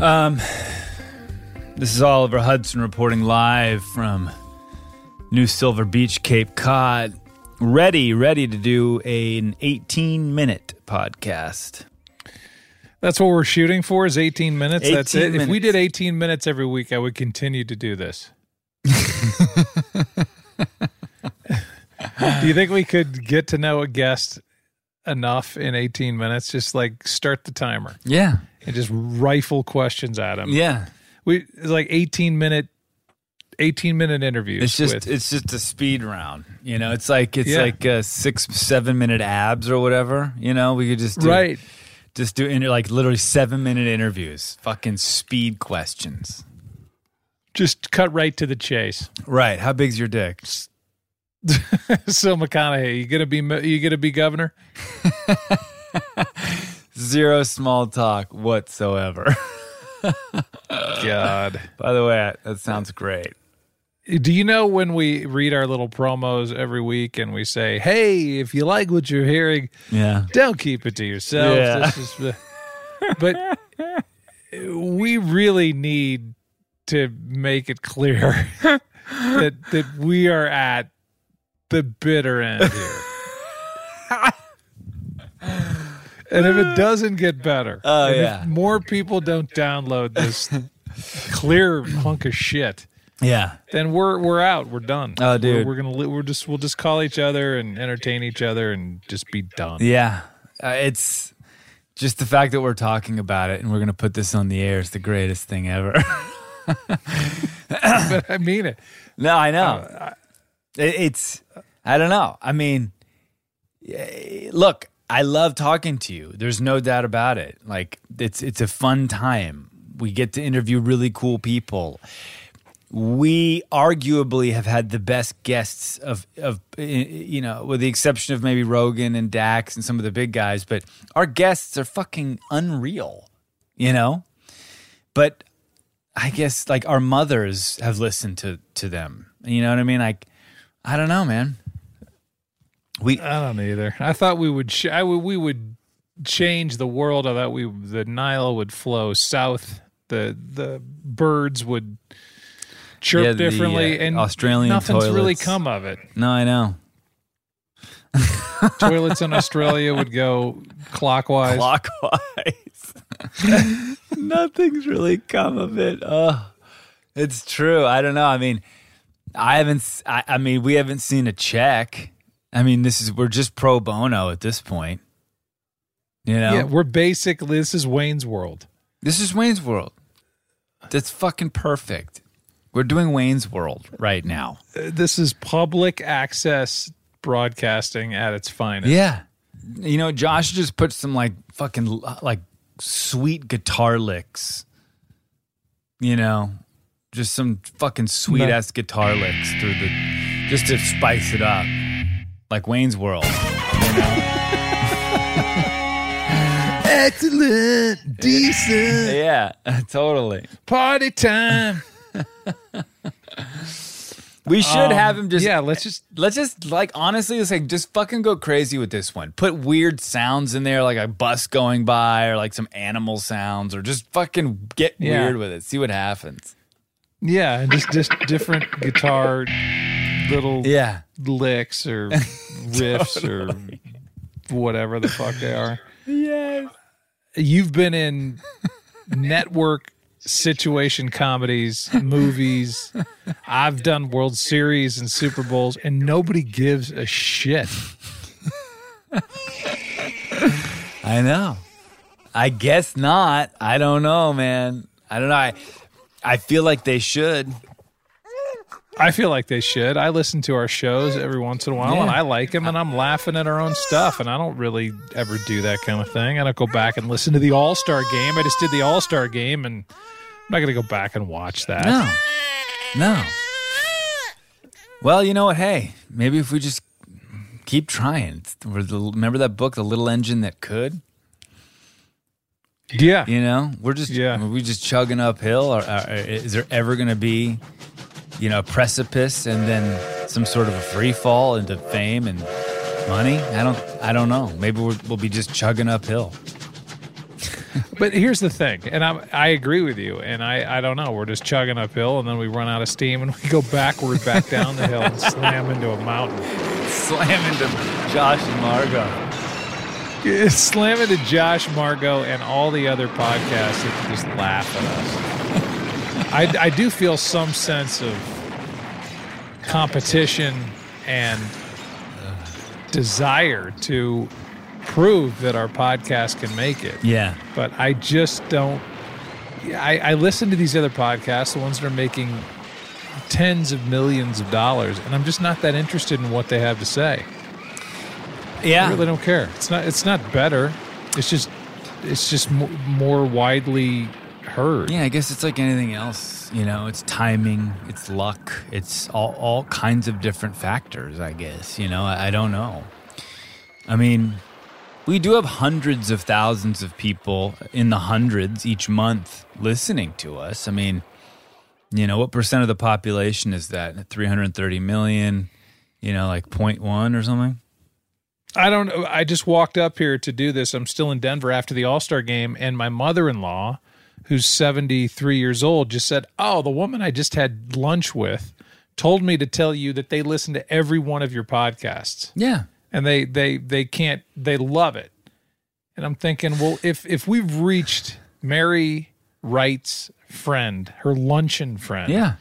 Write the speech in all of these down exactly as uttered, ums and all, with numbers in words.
Um, this is Oliver Hudson reporting live from New Silver Beach, Cape Cod. Ready, ready to do an eighteen-minute podcast. That's what we're shooting for is eighteen minutes? eighteen That's it? minutes. If we did eighteen minutes every week, I would continue to do this. Do you think we could get to know a guest enough in eighteen minutes? Just like start the timer. Yeah. And just rifle questions at him. Yeah. We it's like eighteen minute eighteen minute interviews. It's just with, it's just a speed round. You know, it's like it's Yeah. like uh, six, seven minute abs or whatever. You know, we could just do, right. just do inter- like literally seven minute interviews. Fucking speed questions. Just cut right to the chase. Right. How big's your dick? So McConaughey, you gonna be you gonna be governor? Zero small talk whatsoever. God. By the way, that sounds great. Do you know when we read our little promos every week and we say, "Hey, if you like what you're hearing, Yeah. don't keep it to yourself." Yeah. This is the-" But we really need to make it clear that that we are at the bitter end here. And if it doesn't get better, Oh, and yeah. if more people don't download this clear hunk of shit, Yeah. then we're we're out. We're done. Oh, dude. we're, we're gonna li- we're just we'll just call each other and entertain each other and just be done. Yeah. Uh, it's just the fact that we're talking about it and we're going to put this on the air is the greatest thing ever. But I mean it. No, I know. Uh, It- it's, I don't know. I mean, eh, look, I love talking to you. There's no doubt about it. Like, it's it's a fun time. We get to interview really cool people. We arguably have had the best guests of, of you know, with the exception of maybe Rogan and Dax and some of the big guys, but our guests are fucking unreal, you know? But I guess, like, our mothers have listened to, to them. You know what I mean? Like, I don't know, man. We I don't either. I thought we would sh- I would we would change the world. I thought we the Nile would flow south. The the birds would chirp Yeah, the, differently, uh, and Australian nothing's really toilets. come of it. No, I know. Toilets in Australia would go clockwise. Clockwise. Nothing's really come of it. Oh, it's true. I don't know. I mean, I haven't. s- I, I mean, we haven't seen a check. I mean, this is we're just pro bono at this point. You know, Yeah, we're basically this is Wayne's World. this is Wayne's World. That's fucking perfect. We're doing Wayne's World right now. Uh, This is public access broadcasting at its finest. Yeah. You know, Josh just put some like fucking like sweet guitar licks. You know, just some fucking sweet ass guitar licks through the just to spice it up. Like Wayne's World, you know. Excellent, decent, Yeah, totally. party time. We should Um, have him just yeah, let's just let's just like honestly, let's like just fucking go crazy with this one. Put weird sounds in there, like a bus going by, or like some animal sounds, or just fucking get Yeah. weird with it. See what happens. yeah, and just just different guitar little Yeah. licks or riffs or whatever the fuck they are. Yes. You've been in network situation comedies, movies. I've done World Series and Super Bowls, and nobody gives a shit. I know. I guess not. I don't know, man. I don't know. I, I feel like they should. I feel like they should. I listen to our shows every once in a while, Yeah. and I like them, and I'm laughing at our own stuff, and I don't really ever do that kind of thing. I don't go back and listen to the All-Star Game. I just did the All-Star Game, and I'm not going to go back and watch that. No. No. Well, you know what? Hey, maybe if we just keep trying. We're the- Remember that book, The Little Engine That Could? Yeah. You know, we're just Yeah. are we just chugging uphill, or, or is there ever going to be, you know, a precipice and then some sort of a free fall into fame and money? I don't, I don't know. Maybe we're, we'll be just chugging uphill. But here's the thing, and I I agree with you, and I, I don't know, we're just chugging uphill, and then we run out of steam, and we go backward back down the hill and slam into a mountain. Slam into Josh and Margot. Slam into Josh, Margot, and all the other podcasts that just laugh at us. I, I do feel some sense of competition and desire to prove that our podcast can make it. Yeah. But I just don't. I, I listen to these other podcasts, the ones that are making tens of millions of dollars, and I'm just not that interested in what they have to say. Yeah. I really don't care. It's not. It's not better. It's just. It's just m- more widely heard. Yeah, I guess it's like anything else. You know, it's timing, it's luck, it's all all kinds of different factors. I guess. You know, I, I don't know. I mean, we do have hundreds of thousands of people in the hundreds each month listening to us. I mean, you know, what percent of the population is that? three hundred thirty million, you know, like zero point one or something? I don't know. I just walked up here to do this. I'm still in Denver after the All-Star game, and my mother-in-law, who's seventy-three years old, just said, oh, the woman I just had lunch with told me to tell you that they listen to every one of your podcasts. Yeah. And they they they can't, they love it. And I'm thinking, well, if if we've reached Mary Wright's friend, her luncheon friend, Yeah.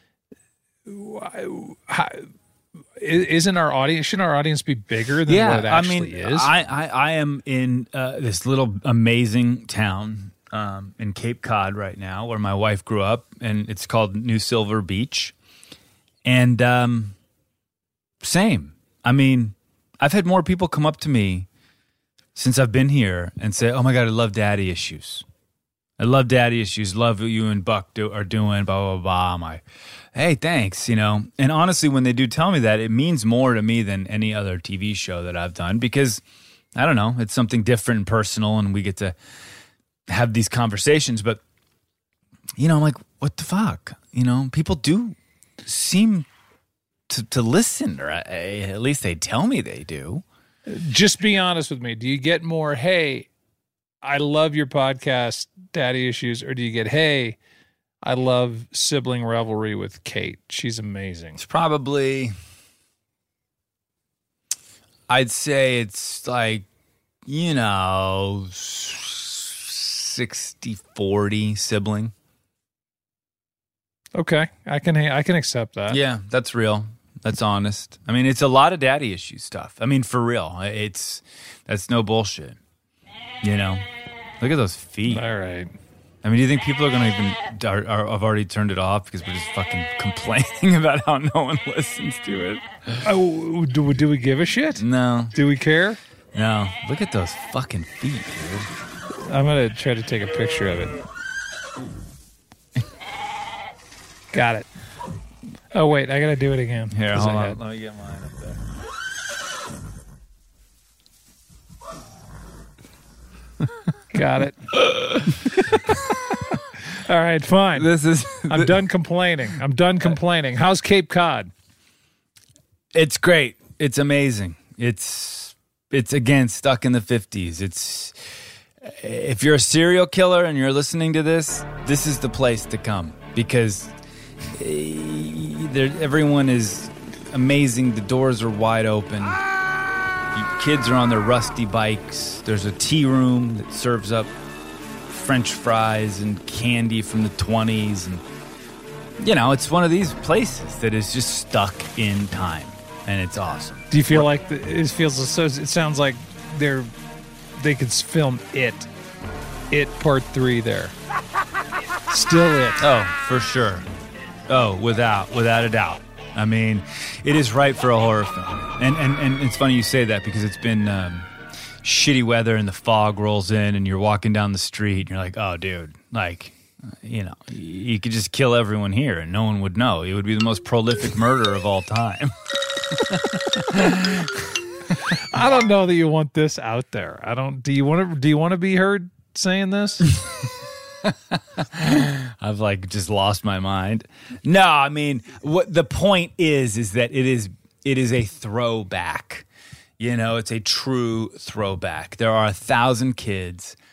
how, isn't our audience, shouldn't our audience be bigger than Yeah, what it actually I mean, is? I, I, I am in uh, this little amazing town um, in Cape Cod right now where my wife grew up, and it's called New Silver Beach. And um, same. I mean, I've had more people come up to me since I've been here and say, oh my God, I love Daddy Issues. I love Daddy Issues. Love what you and Buck do, are doing, blah, blah, blah. I'm like, hey, thanks, you know. And honestly, when they do tell me that, it means more to me than any other T V show that I've done because, I don't know, it's something different and personal, and we get to have these conversations. But, you know, I'm like, what the fuck? You know, people do seem to, to listen, or at least they tell me they do. Just be honest with me. Do you get more, hey, I love your podcast, Daddy Issues, or do you get, hey, I love Sibling Revelry with Kate. She's amazing. It's probably, I'd say it's like, you know, sixty forty sibling. Okay, I can I can accept that. Yeah, that's real. That's honest. I mean, it's a lot of Daddy Issue stuff. I mean, for real. It's, that's no bullshit. You know? Look at those feet. All right. I mean, do you think people are going to even, are, are, have already turned it off because we're just fucking complaining about how no one listens to it? Oh, do, do we give a shit? No. Do we care? No. Look at those fucking feet, dude. I'm going to try to take a picture of it. Got it. Oh, wait, I got to do it again. Here, 'cause hold I on. had- Let me get mine up there. Got it. All right, fine. This is... I'm done complaining. I'm done complaining. How's Cape Cod? It's great. It's amazing. It's, it's again, stuck in the fifties. It's... If you're a serial killer and you're listening to this, this is the place to come because there, everyone is amazing. The doors are wide open. Kids are on their rusty bikes. There's a tea room that serves up French fries and candy from the twenties. And, you know, it's one of these places that is just stuck in time, and it's awesome. Do you feel like the, it feels so? It sounds like they're they could film it, it part three there. Still it. Oh, for sure. Oh, without without a doubt. I mean, it is right for a horror film. And and, and it's funny you say that because it's been um, shitty weather and the fog rolls in and you're walking down the street and you're like, oh, dude, like, you know, you could just kill everyone here and no one would know. It would be the most prolific murder of all time. I don't know that you want this out there. I don't. Do you want to? Do you want to be heard saying this? I've like just lost my mind. No, I mean, what the point is is that it is it is a throwback. You know, it's a true throwback. There are a thousand kids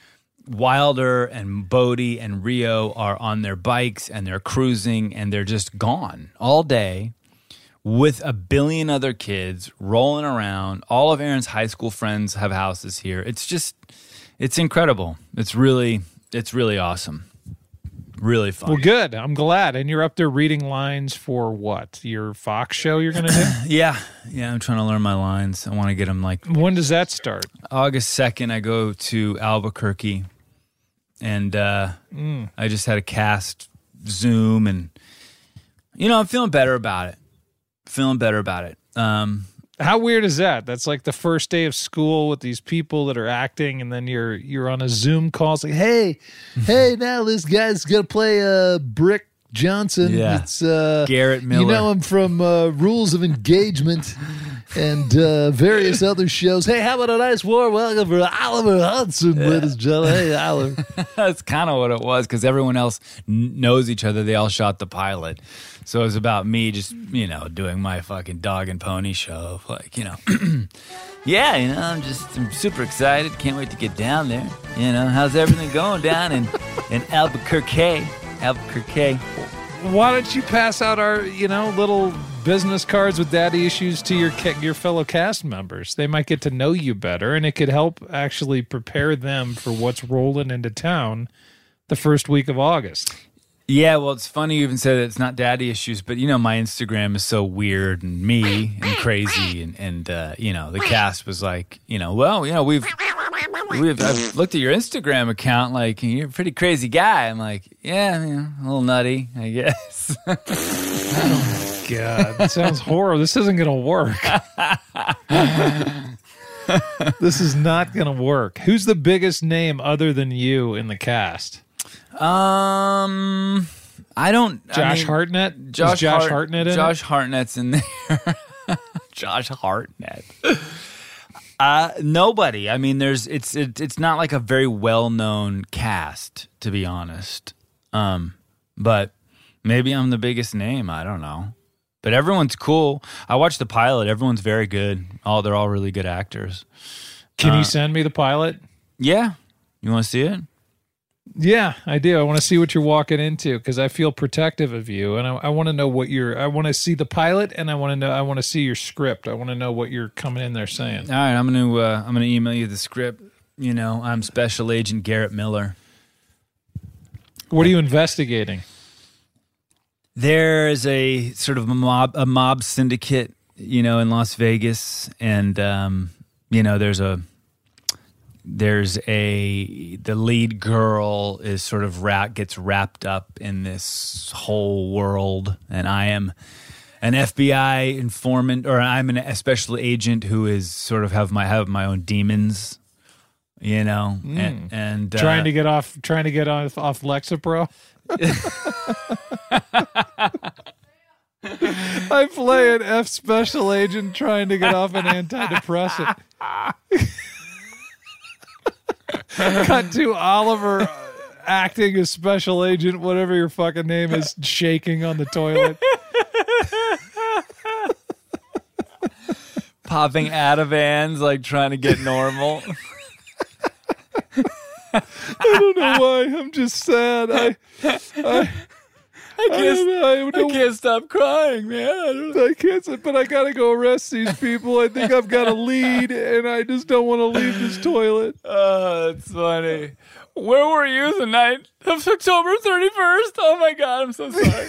Wilder and Bodie and Rio are on their bikes and they're cruising and they're just gone all day with a billion other kids rolling around. All of Aaron's high school friends have houses here. It's just, it's incredible. It's really, it's really awesome. Really fun. Well, good. I'm glad. And you're up there reading lines for what? Your Fox show you're going to do? Yeah. Yeah, I'm trying to learn my lines. I want to get them like... When does that start? August second, I go to Albuquerque. And uh, mm. I just had a cast Zoom. And, you know, I'm feeling better about it. Feeling better about it. Um, How weird is that? That's like the first day of school with these people that are acting, and then you're you're on a Zoom call. It's like, hey, hey, now this guy's gonna play uh, Brick Johnson. Yeah. It's uh, Garrett Miller. You know him from uh, Rules of Engagement and uh, various other shows. Hey, how about a nice warm welcome for Oliver Hudson, yeah. ladies and gentlemen. Hey, Oliver. That's kind of what it was, because everyone else n- knows each other. They all shot the pilot. So it was about me just, you know, doing my fucking dog and pony show. Like, you know, yeah, you know, I'm just I'm super excited. Can't wait to get down there. You know, how's everything going down in, in Albuquerque? Albuquerque. Why don't you pass out our, you know, little business cards with daddy issues to your your fellow cast members? They might get to know you better, and it could help actually prepare them for what's rolling into town the first week of August. Yeah, well, it's funny you even say that it's not daddy issues, but, you know, my Instagram is so weird and me and crazy, and, and uh, you know, the cast was like, you know, well, you know, we've, we've I've looked at your Instagram account, like, you're a pretty crazy guy. I'm like, yeah, you know, a little nutty, I guess. Oh, God, that sounds horrible. This isn't going to work. This is not going to work. Who's the biggest name other than you in the cast? Um, I don't. Josh I mean, Hartnett. Josh, Is Josh Hart, Hartnett in Josh it? Hartnett's in there. Josh Hartnett. Uh, nobody. I mean, there's. It's. It, it's not like a very well known cast, to be honest. Um, but maybe I'm the biggest name. I don't know. But everyone's cool. I watched the pilot. Everyone's very good. All they're all really good actors. Can uh, you send me the pilot? Yeah. You want to see it? Yeah, I do. I want to see what you're walking into, because I feel protective of you, and I, I want to know what you're. I want to see the pilot, and I want to know. I want to see your script. I want to know what you're coming in there saying. All right, I'm gonna. Uh, I'm gonna email you the script. You know, I'm Special Agent Garrett Miller. What are you investigating? There's a sort of a mob, a mob syndicate, you know, in Las Vegas, and um, you know, there's a. There's a the lead girl is sort of wrap, gets wrapped up in this whole world, and I am an F B I informant, or I'm an, a special agent who is sort of have my have my own demons, you know, mm. and, and uh, trying to get off trying to get off off Lexapro. I play an F special agent trying to get off an antidepressant. Cut to Oliver acting as special agent, whatever your fucking name is, shaking on the toilet. Popping Ativans, like trying to get normal. I don't know why. I'm just sad. I, I, I can't, I, know, I, I can't stop crying, man. I, don't I can't, but I gotta go arrest these people. I think I've got a lead, and I just don't want to leave this toilet. Oh, that's funny. Where were you the night of October thirty-first? Oh my God, I'm so sorry.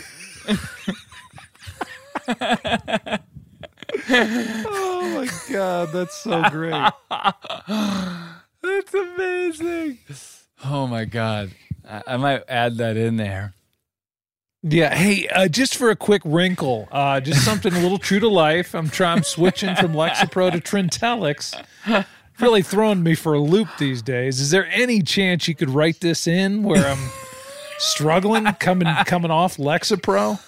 Oh my God, that's so great. That's amazing. Oh my God. I, I might add that in there. Yeah. Hey, uh, just for a quick wrinkle, uh, just something a little true to life. I'm trying, I'm switching from Lexapro to Trintellix. Really throwing me for a loop these days. Is there any chance you could write this in where I'm struggling coming coming off Lexapro?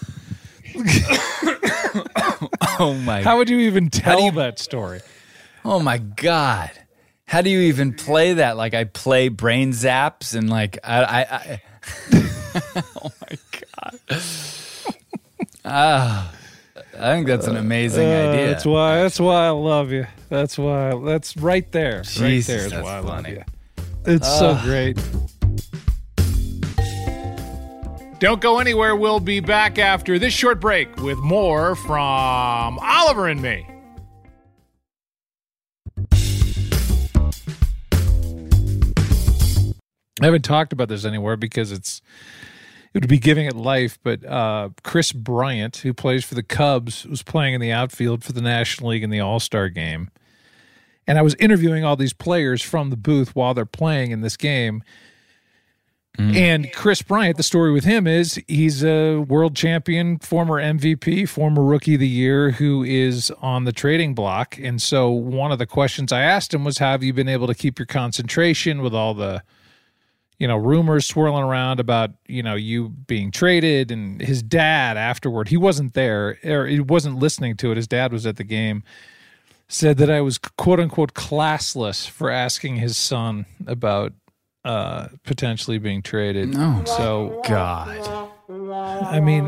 Oh my! How would you even tell you, that story? Oh my God! How do you even play that? Like I play brain zaps and like I. I, I oh my God! Ah, I think that's an amazing uh, idea. That's why. That's why I love you. That's why. That's right there. Jesus, right there is that's why I funny. love you. It's uh. so great. Don't go anywhere. We'll be back after this short break with more from Oliver and me. I haven't talked about this anywhere because it's it would be giving it life, but uh, Chris Bryant, who plays for the Cubs, was playing in the outfield for the National League in the All-Star game. And I was interviewing all these players from the booth while they're playing in this game. Mm. And Chris Bryant, the story with him is he's a world champion, former M V P, former Rookie of the Year, who is on the trading block. And so one of the questions I asked him was, how have you been able to keep your concentration with all the, you know, rumors swirling around about, you know, you being traded? And his dad afterward, he wasn't there, or he wasn't listening to it. His dad was at the game, said that I was quote unquote classless for asking his son about uh, potentially being traded. No. So God. I mean,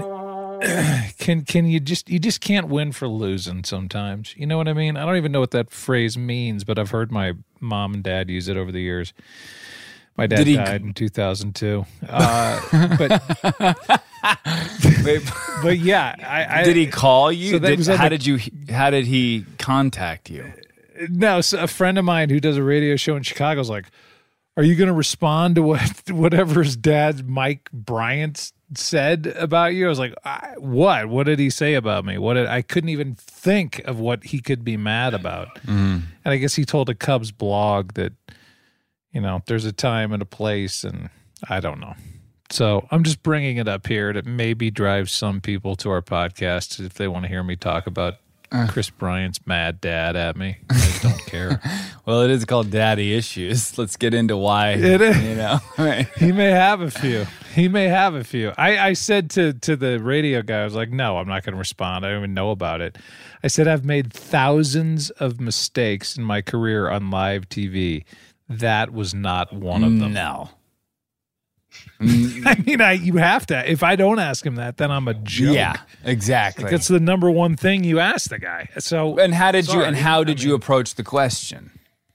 can can you just you just can't win for losing sometimes. You know what I mean? I don't even know what that phrase means, but I've heard my mom and dad use it over the years. My dad he, died in two thousand two. Uh, but Wait, but yeah, I, I, did he call you? So that did, was how the, did you? How did he contact you? No, so a friend of mine who does a radio show in Chicago is like, "Are you going to respond to what whatever his dad, Mike Bryant, said about you?" I was like, I, "What? What did he say about me? What did I couldn't even think of what he could be mad about." Mm. And I guess he told a Cubs blog that, you know, there's a time and a place, and I don't know. So I'm just bringing it up here to maybe drive some people to our podcast if they want to hear me talk about uh. Chris Bryant's mad dad at me. I don't care. Well, it is called Daddy Issues. Let's get into why. It is. You know, he may have a few. He may have a few. I, I said to to the radio guy, I was like, no, I'm not going to respond. I don't even know about it. I said, I've made thousands of mistakes in my career on live T V. That was not one of them. No. I mean, I you have to. If I don't ask him that, then I'm a joke. Yeah, exactly. Like, that's the number one thing you ask the guy. So, and how did sorry, you? And how did I mean, you approach the question?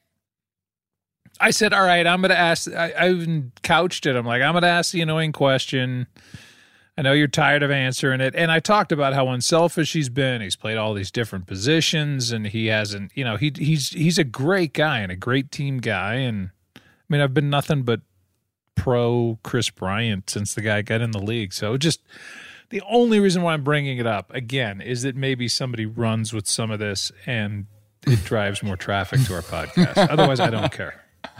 I said, "All right, I'm going to ask." I, I even couched it. I'm like, "I'm going to ask the annoying question. I know you're tired of answering it." And I talked about how unselfish he's been. He's played all these different positions, and he hasn't. You know, he he's he's a great guy and a great team guy. And I mean, I've been nothing but pro Chris Bryant since the guy got in the league. So just the only reason why I'm bringing it up again is that maybe somebody runs with some of this and it drives more traffic to our podcast. Otherwise, I don't care.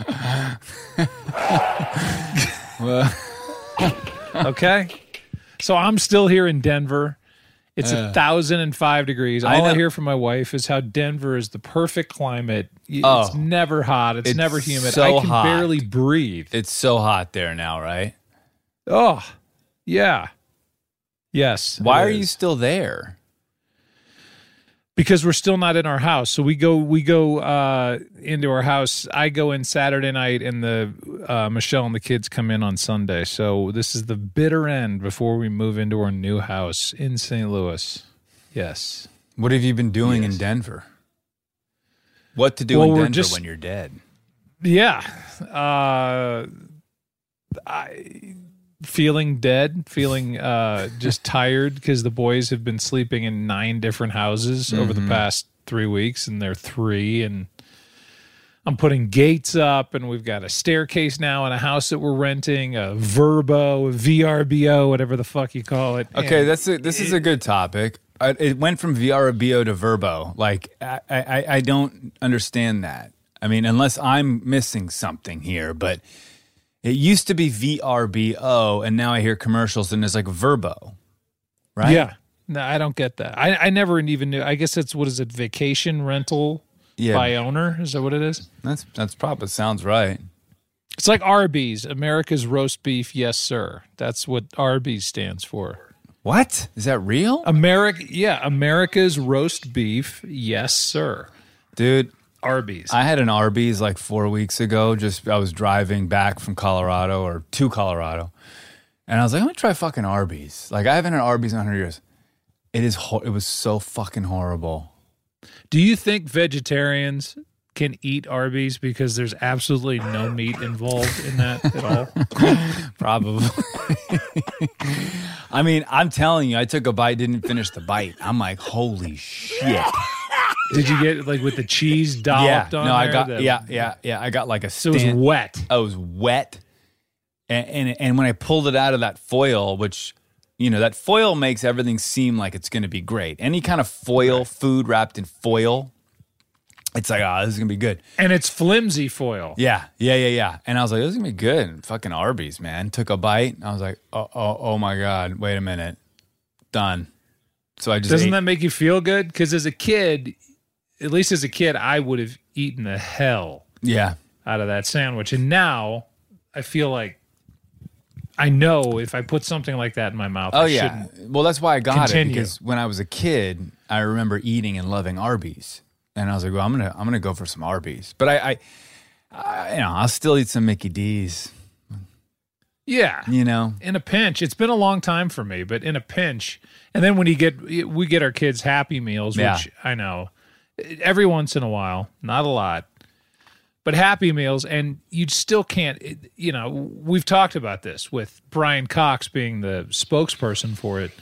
Well, okay. So I'm still here in Denver. It's a uh, thousand and five degrees. All I, I hear from my wife is how Denver is the perfect climate. It's oh, never hot. It's, it's never humid. So I can hot. barely breathe. It's so hot there now, right? Oh, yeah. Yes. Why are you still there? Because we're still not in our house. So we go we go uh, into our house. I go in Saturday night, and the uh, Michelle and the kids come in on Sunday. So this is the bitter end before we move into our new house in Saint Louis. Yes. What have you been doing yes. in Denver? What to do well, in Denver just, when you're dead? Yeah. Uh, I... Feeling dead, feeling uh, just tired because the boys have been sleeping in nine different houses mm-hmm. over the past three weeks, and they're three. And I'm putting gates up, and we've got a staircase now in a house that we're renting, a Verbo, a V R B O, whatever the fuck you call it. Okay, and that's a, this is a good topic. I, it went from V R B O to Verbo. Like, I, I, I don't understand that. I mean, unless I'm missing something here, but it used to be V R B O, and now I hear commercials, and it's like Verbo, right? Yeah. No, I don't get that. I, I never even knew. I guess it's, what is it, vacation rental yeah. by owner? Is that what it is? That's that's probably sounds right. It's like Arby's, America's Roast Beef, Yes Sir. That's what Arby's stands for. What? Is that real? America, yeah, America's Roast Beef, Yes Sir. Dude. Arby's. I had an Arby's like four weeks ago. Just I was driving back from Colorado or to Colorado, and I was like, "I'm gonna try fucking Arby's." Like I haven't had Arby's in a hundred years. It is. Ho- it was so fucking horrible. Do you think vegetarians can eat Arby's because there's absolutely no meat involved in that at all? Probably. I mean, I'm telling you, I took a bite, didn't finish the bite. I'm like, holy shit. Did you get like with the cheese dolloped yeah, on no, there? I got The- yeah, yeah, yeah. I got like a So it was stand- wet. I was wet, and, and and when I pulled it out of that foil, which you know that foil makes everything seem like it's going to be great. Any kind of foil, right. food wrapped in foil, it's like, oh, this is gonna be good. And it's flimsy foil. Yeah, yeah, yeah, yeah. And I was like, this is gonna be good. And fucking Arby's, man. Took a bite. I was like, oh, oh, oh my god. Wait a minute. Done. So I just doesn't ate. that make you feel good? Because as a kid, at least as a kid, I would have eaten the hell yeah out of that sandwich. And now I feel like I know if I put something like that in my mouth, Oh I yeah. shouldn't Well, that's why I got continue. it because when I was a kid, I remember eating and loving Arby's, and I was like, well, I'm gonna I'm gonna go for some Arby's. But I, I, I you know, I'll still eat some Mickey D's. Yeah. You know, in a pinch. It's been a long time for me, but in a pinch. And then when you get, we get our kids Happy Meals, which Yeah. I know every once in a while, not a lot, but Happy Meals, and you still can't, you know, we've talked about this with Brian Cox being the spokesperson for it.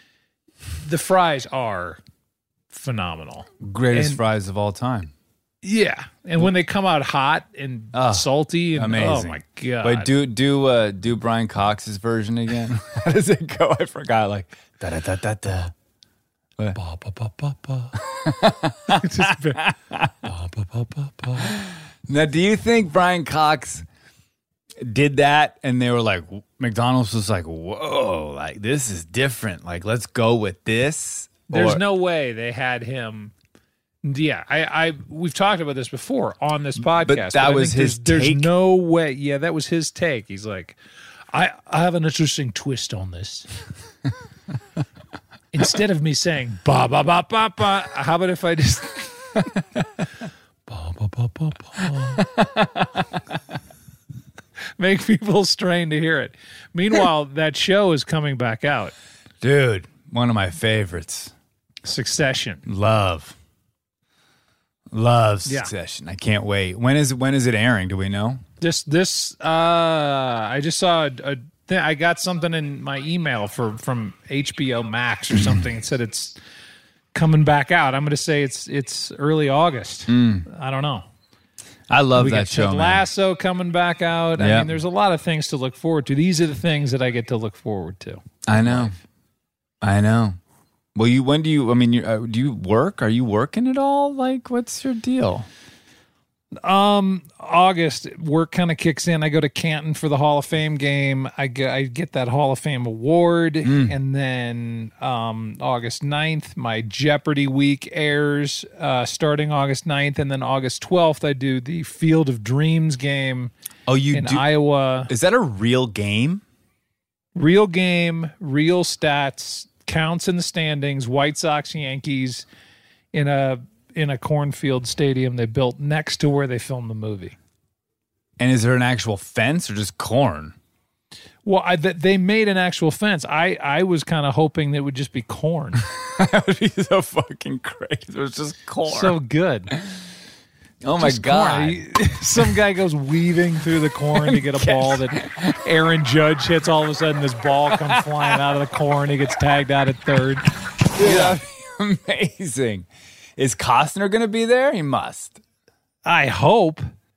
The fries are phenomenal. greatest And- fries of all time. Yeah. And when they come out hot and Oh, salty, and amazing. oh my God. Wait, do do uh, do Brian Cox's version again? How does it go? I forgot. Like da da da da da. What? Ba, ba, ba, ba, ba. Just be- ba, ba, ba, ba, ba. Now, do you think Brian Cox did that and they were like, McDonald's was like, whoa, like this is different. Like, let's go with this? There's Or- no way they had him. Yeah, I, I, we've talked about this before on this podcast. that I was think his there's, take? There's no way. Yeah, that was his take. He's like, I, I have an interesting twist on this. Instead of me saying ba ba ba ba ba, how about if I just ba ba ba ba ba. Make people strain to hear it. Meanwhile, that show is coming back out. Dude, one of my favorites. Succession. Love. Love Yeah. Succession. I can't wait. When is when is it airing? Do we know? This this uh I just saw a, a thing. I got something in my email for from H B O Max or something. It said it's coming back out. I'm going to say it's it's early August. I don't know. I love We that got show, Ted man. Lasso coming back out. I Yep. mean, there's a lot of things to look forward to. These are the things that I get to look forward to. I know. I know. Well, you when do you? I mean, you, uh, do you work? Are you working at all? Like, what's your deal? Um, August work kind of kicks in. I go to Canton for the Hall of Fame game. I get, I get that Hall of Fame award, and then um, August ninth, my Jeopardy week airs. Uh, starting August ninth, and then August twelfth, I do the Field of Dreams game Oh, you in do? Iowa. Is that a real game? Real game, real stats, counts in the standings. White Sox, Yankees in a in a cornfield stadium they built next to where they filmed the movie. And is there an actual fence or just corn? Well, I, th- they made an actual fence. I, I was kind of hoping that it would just be corn. That would be so fucking crazy. It was just corn. So good. oh my Just god! corn. He- Some guy goes weaving through the corn to get a ball that Aaron Judge hits. All of a sudden, this ball comes flying out of the corn. He gets tagged out at third. Dude, that'd be amazing. Is Costner going to be there? He must. I hope.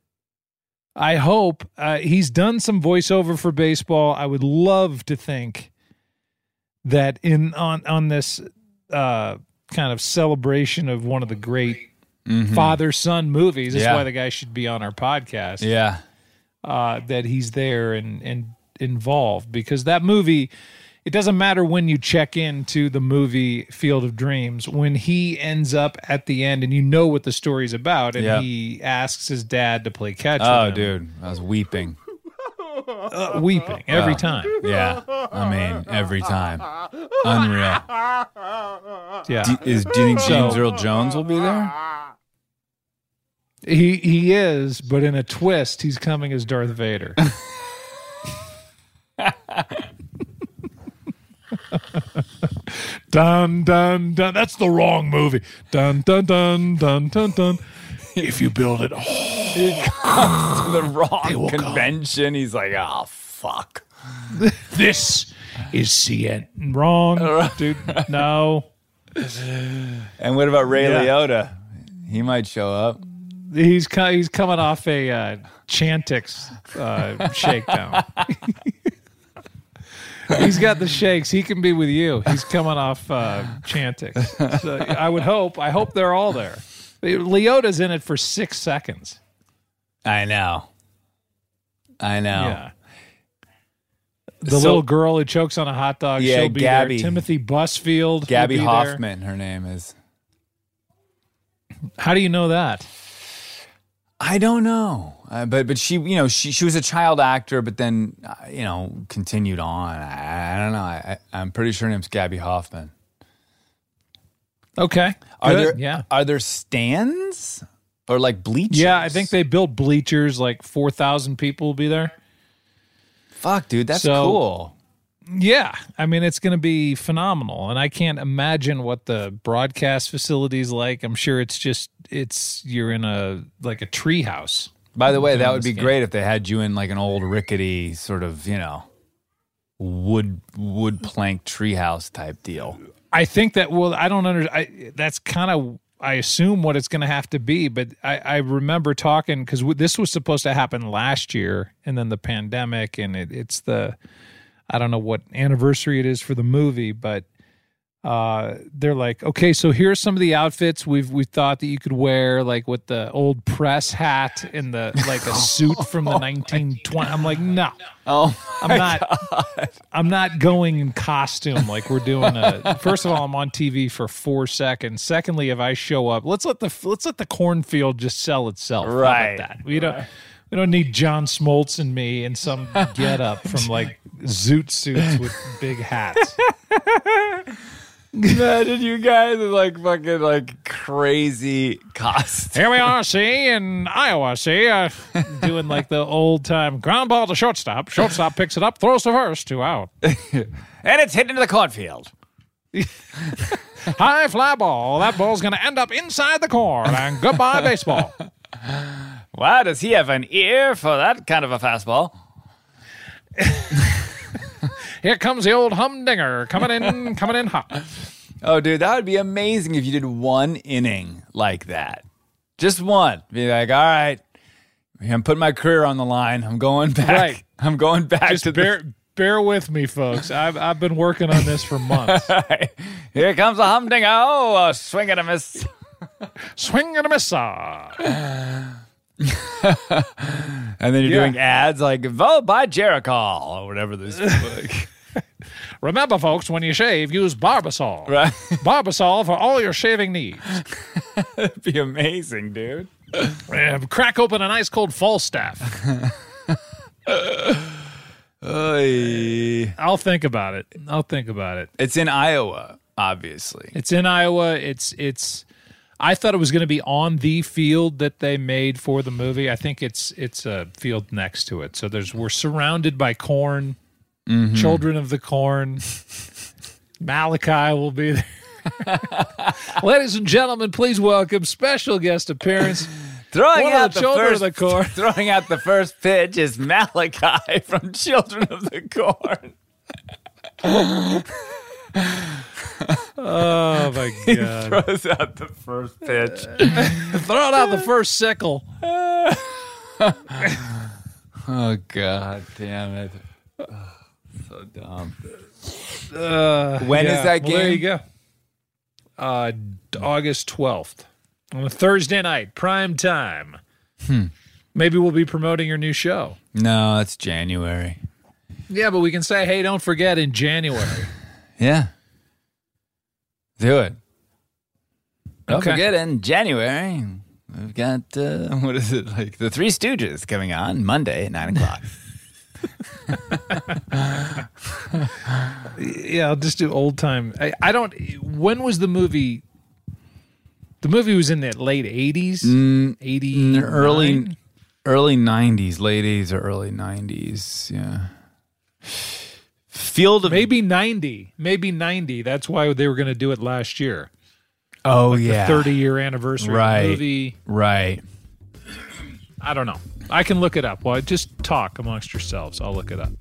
I hope. Uh, he's done some voiceover for baseball. I would love to think that in on on this uh, kind of celebration of one of the great father-son movies, that's Yeah. why the guy should be on our podcast, Yeah. uh, that he's there and, and involved. Because that movie, it doesn't matter when you check into the movie Field of Dreams, when he ends up at the end and you know what the story's about, and Yeah. he asks his dad to play catch Oh, with him, dude, I was weeping. uh, weeping every Oh. time. Yeah, I mean, every time. Unreal. Yeah. Do, is, do you think So- James Earl Jones will be there? He he is, but in a twist, he's coming as Darth Vader. dun dun dun. That's the wrong movie. Dun dun dun dun dun dun. if you build it, oh, He comes to the wrong convention. He's like, oh, fuck. this is C N. Wrong, dude. No. And what about Ray Yeah. Liotta? He might show up. He's co- he's coming off a uh, Chantix uh, shakedown. He's got the shakes. He can be with you. He's coming off uh, Chantix. So I would hope. I hope they're all there. Leota's in it for six seconds. I know. I know. Yeah. The So- little girl who chokes on a hot dog. Yeah, she'll be Gabby. there. Timothy Busfield. will Gabby be there. Hoffman, her name is. How do you know that? I don't know, uh, but but she, you know, she she was a child actor, but then uh, you know continued on. I, I don't know. I, I, I'm pretty sure her name's Gabby Hoffman. Okay. Are Good. there Yeah. are there stands or like bleachers? Yeah, I think they built bleachers. Like four thousand people will be there. Fuck, dude, that's So- cool. Yeah, I mean it's going to be phenomenal, and I can't imagine what the broadcast facility is like. I'm sure it's just it's you're in a like a tree house. By the way, that doing would this be game. great if they had you in like an old rickety sort of, you know, wood wood plank treehouse type deal. I think that well, I don't understand. That's kind of I assume what it's going to have to be, but I, I remember talking because w- this was supposed to happen last year, and then the pandemic, and it, it's the I don't know what anniversary it is for the movie, but uh, they're like, okay, so here's some of the outfits we've we thought that you could wear, like with the old press hat and the like a suit from the nineteen twenties. I'm like, no, Oh, I'm not. I'm not going in costume like we're doing. A, first of all, I'm on T V for four seconds. Secondly, if I show up, let's let the let's let the cornfield just sell itself. How about Right. that? We don't. We don't need John Smoltz and me in some get up from like zoot suits with big hats. imagine you guys with like fucking like crazy costumes. Here we are, see, in Iowa, see, uh, doing like the old time ground ball to shortstop. Shortstop picks it up, throws to first, two out. And it's hit into the cornfield. High fly ball. That ball's going to end up inside the corn. And goodbye, baseball. Wow, does he have an ear for that kind of a fastball? Here comes the old humdinger coming in, coming in hot. Oh, dude, that would be amazing if you did one inning like that. Just one. Be like, all right, I'm putting my career on the line. I'm going back. Right. I'm going back Just to bear, bear with me, folks. I've I've been working on this for months. the. Here comes a humdinger. Oh, a swing and a miss. Swing and a miss. ah. And then you're Yeah. doing ads like, vote by Jericho or whatever this is. Like. Remember, folks, when you shave, use Barbasol. Right? Barbasol for all your shaving needs. That'd be amazing, dude. Uh, crack open an ice cold Falstaff. Oy. I'll think about it. I'll think about it. It's in Iowa, obviously. It's in Iowa. It's it's. I thought it was going to be on the field that they made for the movie. I think it's it's a field next to it. So there's we're surrounded by corn, children of the corn. Malachi will be there. Ladies and gentlemen, please welcome special guest appearance. Throwing One of out the the, children first, of the corn. throwing out the first pitch is Malachi from Children of the Corn. Oh my god! Throws out the first pitch. Throwing out the first sickle. Oh god, damn it! So dumb. Uh, When is that well, there game? you go. Uh, August twelfth on a Thursday night, prime time. Hmm. Maybe we'll be promoting your new show. No, it's January. Yeah, but we can say, hey, don't forget in January. Yeah. Do it. Don't Okay. forget, in January, we've got, uh, what is it, like the Three Stooges coming on Monday at nine o'clock. Yeah, I'll just do old time. I, I don't. When was the movie? The movie was in the late eighties, Mm, eighty early, early nineties, late eighties or early nineties. Yeah. Field of maybe ninety, maybe ninety. That's why they were going to do it last year. Oh, like yeah. the thirty-year anniversary Right. of the movie. Right. I don't know. I can look it up. Well, just talk amongst yourselves. I'll look it up.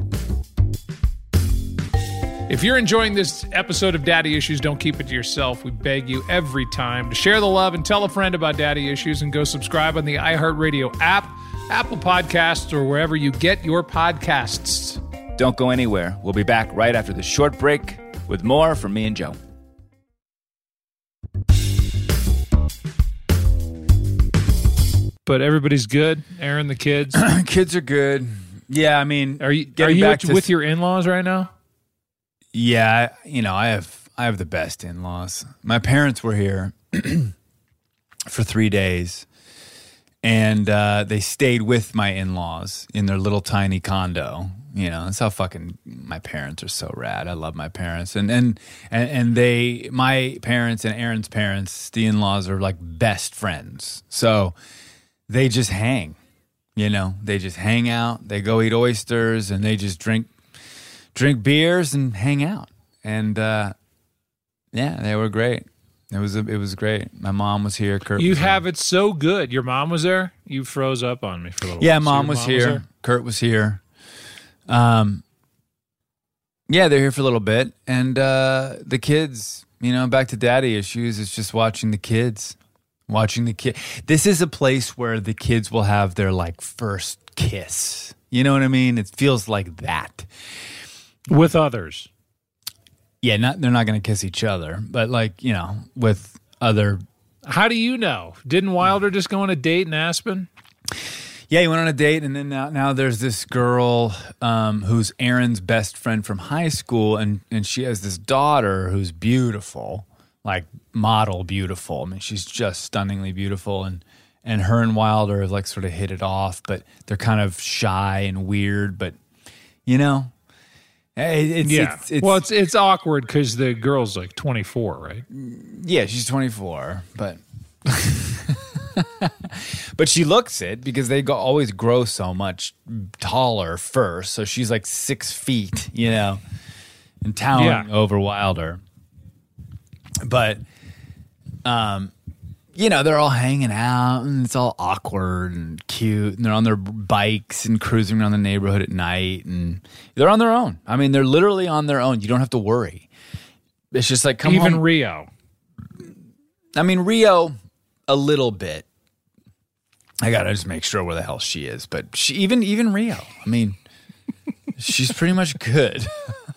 If you're enjoying this episode of Daddy Issues, don't keep it to yourself. We beg you every time to share the love and tell a friend about Daddy Issues, and go subscribe on the iHeartRadio app, Apple Podcasts, or wherever you get your podcasts. Don't go anywhere. We'll be back right after this short break with more from me and Joe. But everybody's good. Aaron, the kids. Kids are good. Yeah, I mean, Are you are getting you back with, to- with your in-laws right now? Yeah, you know, I have I have the best in-laws. My parents were here for three days, and uh, they stayed with my in-laws in their little tiny condo. You know, that's how fucking my parents are so rad. I love my parents, and and and, and they, my parents and Aaron's parents, the in-laws are like best friends. So they just hang. You know, they just hang out. They go eat oysters, and they just drink. drink beers and hang out. And uh, yeah, they were great. It was a, it was great. My mom was here. Kurt You was have here. it so good. Your mom was there? You froze up on me for a little Yeah, while. So mom your was mom here. there? Kurt was here. Um, yeah, they're here for a little bit. And uh, the kids, you know, back to Daddy Issues, it's just watching the kids. Watching the kid. This is a place where the kids will have their like first kiss. You know what I mean? It feels like that. With others. Yeah, not they're not going to kiss each other, but like, you know, with other. How do you know? Didn't Wilder just go on a date in Aspen? Yeah, he went on a date, and then now, now there's this girl um, who's Aaron's best friend from high school, and, and she has this daughter who's beautiful, like model beautiful. I mean, she's just stunningly beautiful, and and her and Wilder have like sort of hit it off, but they're kind of shy and weird, but you know. It, it's, Yeah. it's, it's, well, it's it's awkward because the girl's like twenty-four, right? yeah, she's twenty-four, but but she looks it because they go, always grow so much taller first. So she's like six feet, you know, and towering Yeah. over Wilder. But, um, you know, they're all hanging out and it's all awkward and cute, and they're on their bikes and cruising around the neighborhood at night, and they're on their own. I mean, they're literally on their own. You don't have to worry. It's just like, come Even home. Rio. I mean, Rio, a little bit. I gotta just make sure where the hell she is. But she, even even Rio, I mean, she's pretty much good.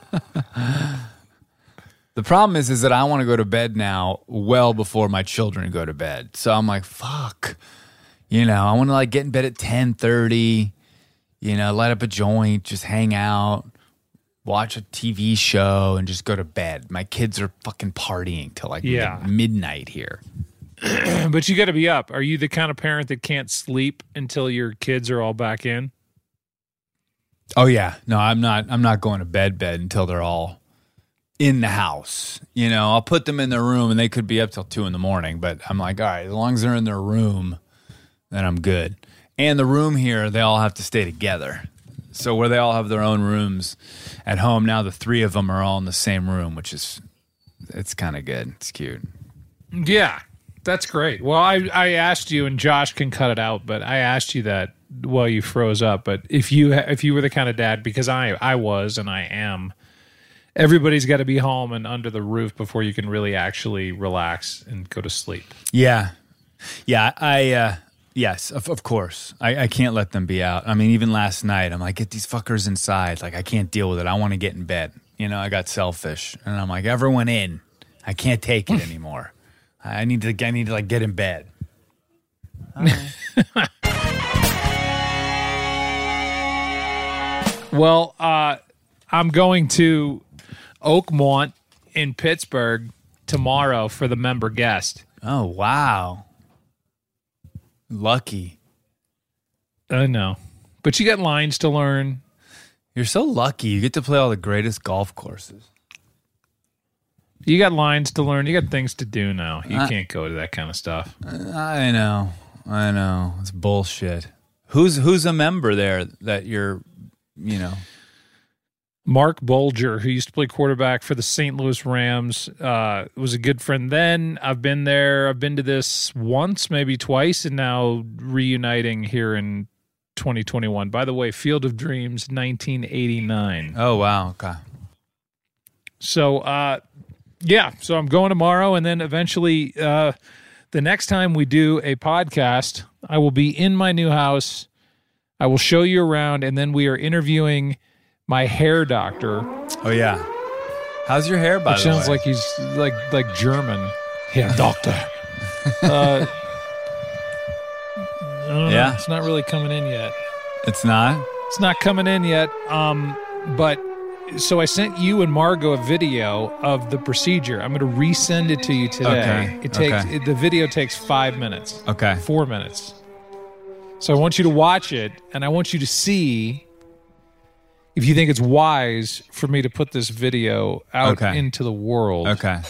The problem is, is that I want to go to bed now well before my children go to bed. So I'm like, fuck. You know, I want to like get in bed at ten thirty, you know, light up a joint, just hang out, watch a T V show, and just go to bed. My kids are fucking partying till like Yeah. mid- midnight here. But you got to be up. Are you the kind of parent that can't sleep until your kids are all back in? Oh yeah, no, I'm not. I'm not going to bed bed until they're all in the house. You know, I'll put them in their room, and they could be up till two in the morning. But I'm like, all right, as long as they're in their room, then I'm good. And the room here, they all have to stay together. So where they all have their own rooms at home now, the three of them are all in the same room, which is it's kind of good. It's cute. Yeah, that's great. Well, I, I asked you, and Josh can cut it out, but I asked you that while you froze up. But if you if you were the kind of dad, because I I was and I am, everybody's got to be home and under the roof before you can really actually relax and go to sleep. Yeah, yeah. I uh, yes, of, of course. I, I can't let them be out. I mean, even last night, I'm like, get these fuckers inside. Like, I can't deal with it. I want to get in bed. You know, I got selfish, and I'm like, everyone in. I can't take it anymore. I need to. I need to like get in bed. Well, uh, I'm going to Oakmont in Pittsburgh tomorrow for the member guest. Oh wow, lucky. I know, but you got lines to learn. You're so lucky. You get to play all the greatest golf courses. You got lines to learn. You got things to do now. You Uh, can't go to that kind of stuff. I know. I know. It's bullshit. Who's who's a member there that you're, you know? Mark Bulger, who used to play quarterback for the Saint Louis Rams, uh, was a good friend then. I've been there. I've been to this once, maybe twice, and now reuniting here in twenty twenty-one. By the way, Field of Dreams, nineteen eighty-nine. Oh, wow. Okay. So, uh, yeah, so I'm going tomorrow, and then eventually uh, the next time we do a podcast, I will be in my new house. I will show you around, and then we are interviewing my hair doctor. Oh, yeah. How's your hair, by Which the way? sounds like he's like like German. Yeah, doctor. uh, I don't know. Yeah. It's not really coming in yet. It's not? It's not coming in yet. Um, but so I sent you and Margot a video of the procedure. I'm going to resend it to you today. Okay. It takes Okay. it, the video takes five minutes. Okay. Four minutes. So I want you to watch it, and I want you to see if you think it's wise for me to put this video out Okay. into the world, Okay.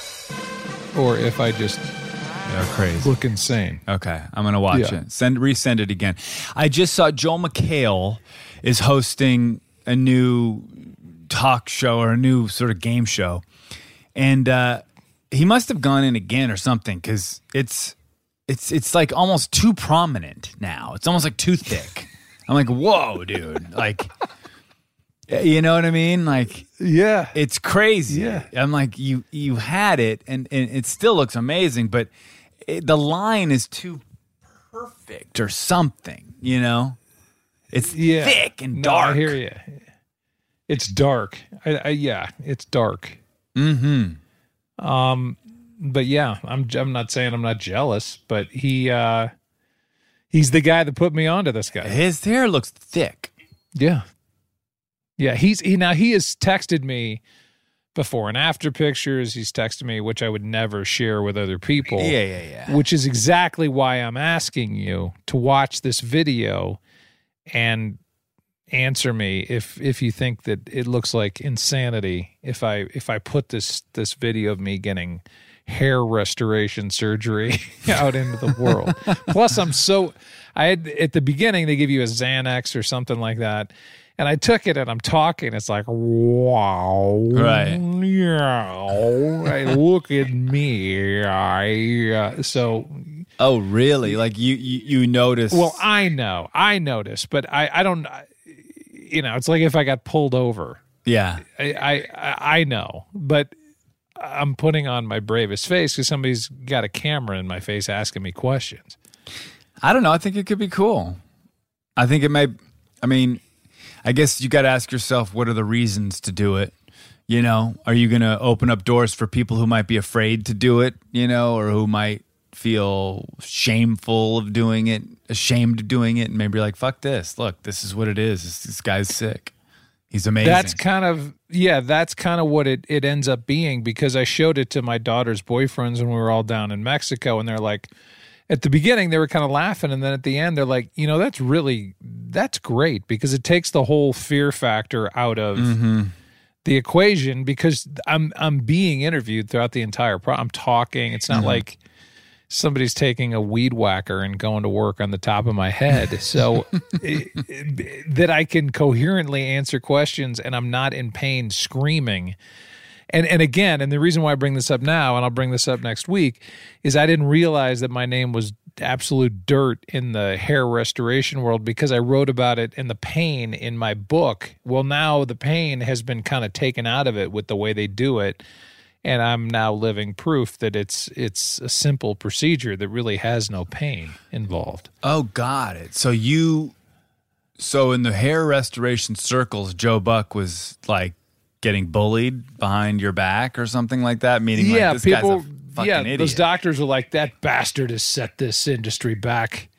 or if I just They're crazy. look insane. Okay, I'm gonna watch Yeah. it. Send resend it again. I just saw Joel McHale is hosting a new talk show or a new sort of game show, and uh, he must have gone in again or something because it's it's it's like almost too prominent now. It's almost like too thick. I'm like, whoa, dude! Like, you know what I mean? Like, Yeah. it's crazy. Yeah. I'm like, you you had it, and, and it still looks amazing, but it, the line is too perfect or something, you know? It's Yeah. thick and No, dark. I hear you. It's dark. I, I, yeah, it's dark. Mm-hmm. Um, but yeah, I'm I'm not saying I'm not jealous, but he uh, he's the guy that put me onto this guy. His hair looks thick. Yeah. Yeah, he's he now he has texted me before and after pictures. He's texted me, which I would never share with other people. Yeah, yeah, yeah. Which is exactly why I'm asking you to watch this video and answer me if if you think that it looks like insanity if I if I put this this video of me getting hair restoration surgery out into the world. Plus, I'm so I had at the beginning they give you a Xanax or something like that. And I took it and I'm talking. It's like, wow. Right. Yeah. Right, look at me. I, uh, so, Oh, really? Like you you, you notice? well, I know. I notice, but I, I don't, you know, it's like if I got pulled over. yeah. I, I, I know, but I'm putting on my bravest face because somebody's got a camera in my face asking me questions. I don't know. I think it could be cool. I think it may. I mean, I guess you got to ask yourself, what are the reasons to do it? You know, are you going to open up doors for people who might be afraid to do it, you know, or who might feel shameful of doing it, ashamed of doing it, and maybe you're like, fuck this. Look, this is what it is. This, this guy's sick. He's amazing. That's kind of, yeah, that's kind of what it, it ends up being because I showed it to my daughter's boyfriends when we were all down in Mexico, and they're like, at the beginning, they were kind of laughing, and then at the end, they're like, you know, that's really, that's great because it takes the whole fear factor out of Mm-hmm. the equation because I'm I'm being interviewed throughout the entire pro. I'm talking. It's not Mhm. like somebody's taking a weed whacker and going to work on the top of my head. So it- it- that I can coherently answer questions and I'm not in pain screaming. And and again, and the reason why I bring this up now, and I'll bring this up next week, is I didn't realize that my name was absolute dirt in the hair restoration world because I wrote about it and the pain in my book. Well, now the pain has been kind of taken out of it with the way they do it. And I'm now living proof that it's it's a simple procedure that really has no pain involved. Oh, got it. So you, so in the hair restoration circles, Joe Buck was like getting bullied behind your back or something like that, meaning Yeah, like this people. guy's a fucking Yeah, idiot. those doctors are like, that bastard has set this industry back.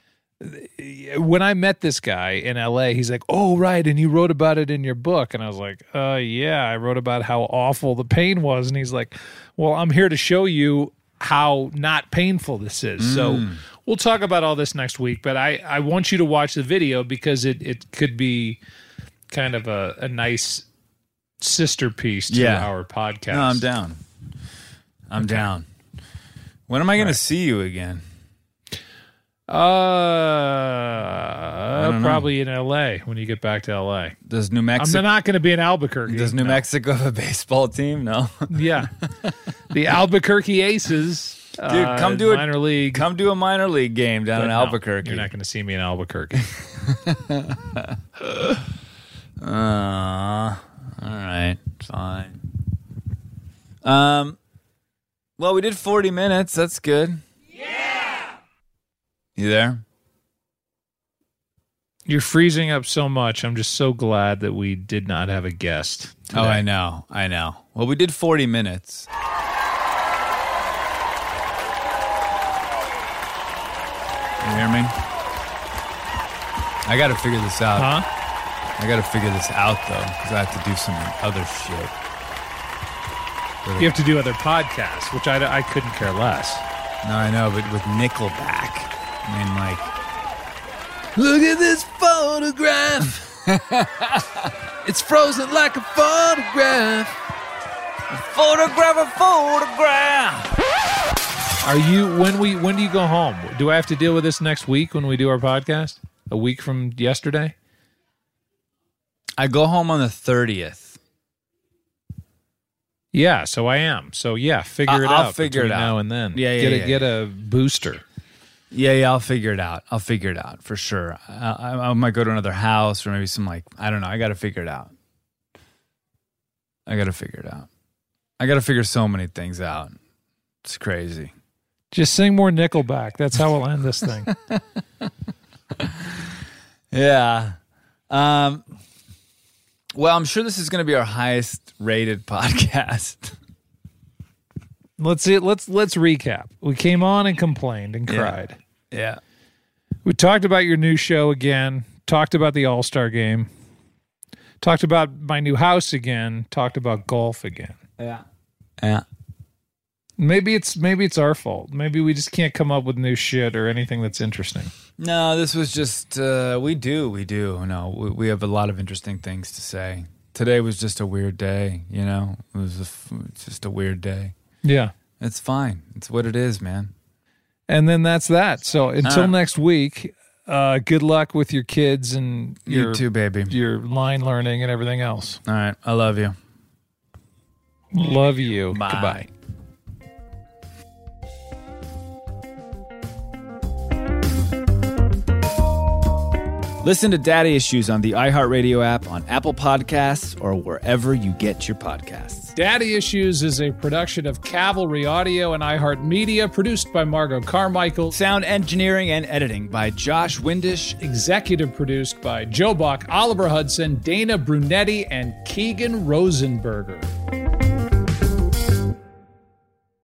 When I met this guy in L A, he's like, "Oh, right, and you wrote about it in your book." And I was like, "Uh, yeah, I wrote about how awful the pain was." And he's like, "Well, I'm here to show you how not painful this is." Mm. So we'll talk about all this next week. But I, I want you to watch the video because it, it could be kind of a, a nice sister piece to Yeah. our podcast. No, I'm down. I'm down. When am I going Right. to see you again? Uh, know. probably in L A when you get back to L A. Does New I'm Mexico not going to be in Albuquerque. Does New no. Mexico have a baseball team? No. Yeah. The Albuquerque Aces. Dude, come uh, do a minor league. Come do a minor league game down But in no, Albuquerque. You're not going to see me in Albuquerque. Uh, all right, fine. Um, well, we did forty minutes. That's good. Yeah. You there? You're freezing up so much. I'm just so glad that we did not have a guest today. Oh, I know. I know. Well, we did forty minutes. You hear me? I got to figure this out. Huh? I got to figure this out, though, because I have to do some other shit. You have to do other podcasts, which I, I couldn't care less. No, I know, but with Nickelback. I mean, like, look at this photograph. It's frozen like a photograph. A photograph, a photograph. Are you when we when do you go home? Do I have to deal with this next week when we do our podcast? A week from yesterday? I go home on the thirtieth. Yeah, so I am. So yeah, figure I- it I'll out. figure it between out. now and then. Yeah, yeah, get a, yeah, get yeah. a booster. Yeah, yeah, I'll figure it out. I'll figure it out for sure. I, I, I might go to another house or maybe some, like, I don't know. I got to figure it out. I got to figure it out. I got to figure so many things out. It's crazy. Just sing more Nickelback. That's how we'll end this thing. Yeah. Um, well, I'm sure this is going to be our highest rated podcast. Let's see. Let's let's recap. We came on and complained and Yeah. cried. Yeah. We talked about your new show again. Talked about the All-Star game. Talked about my new house again. Talked about golf again. Yeah. Yeah. Maybe it's maybe it's our fault. Maybe we just can't come up with new shit or anything that's interesting. No, this was just, uh, we do, we do. No, we, we have a lot of interesting things to say. Today was just a weird day, you know? It was a, f- it's just a weird day. Yeah. It's fine. It's what it is, man. And then that's that. So until Uh. next week, uh, good luck with your kids and your You too, baby. your line learning and everything else. All right. I love you. Love you. Bye. Goodbye. Listen to Daddy Issues on the iHeartRadio app, on Apple Podcasts, or wherever you get your podcasts. Daddy Issues is a production of Cavalry Audio and iHeartMedia, produced by Margot Carmichael, Sound engineering and editing by Josh Windish. executive produced by Joe Bach, Oliver Hudson, Dana Brunetti, and Keegan Rosenberger.